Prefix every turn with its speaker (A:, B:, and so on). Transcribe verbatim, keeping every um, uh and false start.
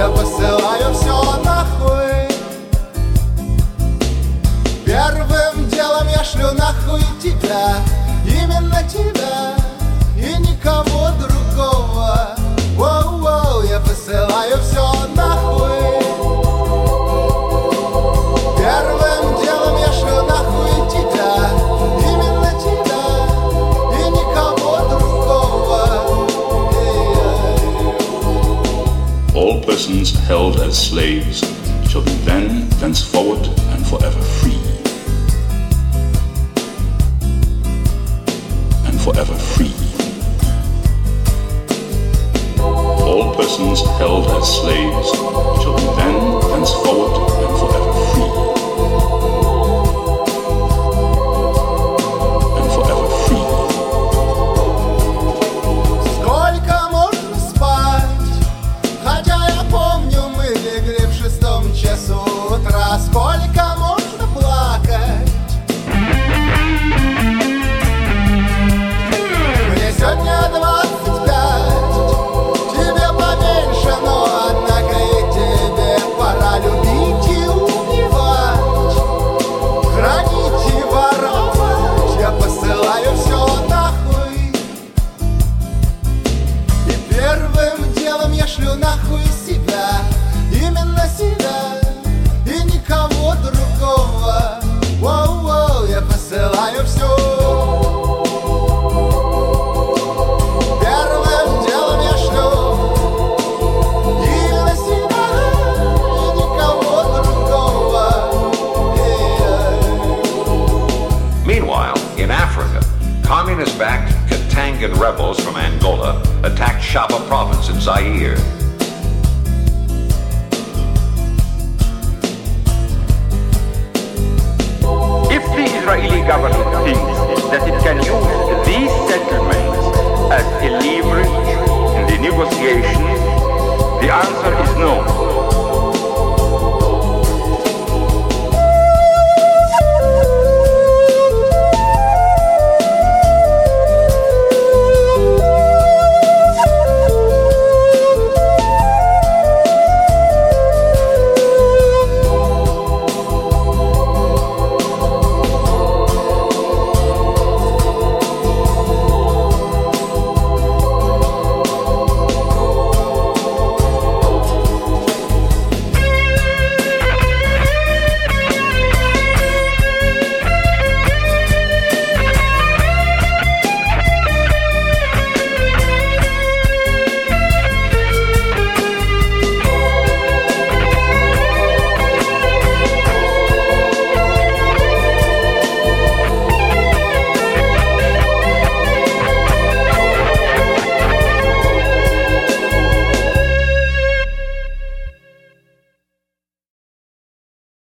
A: Я посылаю все нахуй. Первым делом я шлю нахуй тебя, именно тебя и никого другого. Воу-воу, я посылаю все нахуй. Первым делом я шлю нахуй тебя, именно тебя и никого другого.
B: All persons held as slaves shall be then, thenceforward, and forever free. And forever free. All persons held as slaves shall be then, thenceforward, and forever free. And forever free.
A: Сколько можно спать? Хотя я помню, мы легли в шестом часу утра. Сколько можно плакать? Мне сегодня двадцать пять, тебе поменьше, но однако и тебе пора любить и убивать, хранить и воровать. Я посылаю все нахуй. И первым делом я шлю нахуй себя, именно себя и никого другого. Воу-воу, я посылаю все. Первым делом я шлю именно себя и никого другого.
C: Meanwhile, in Africa, communist-backed Katangan rebels from Angola attacked Shaba province in Zaire.
D: If the Israeli government thinks that it can use these settlements as a leverage in the negotiations, the answer is no.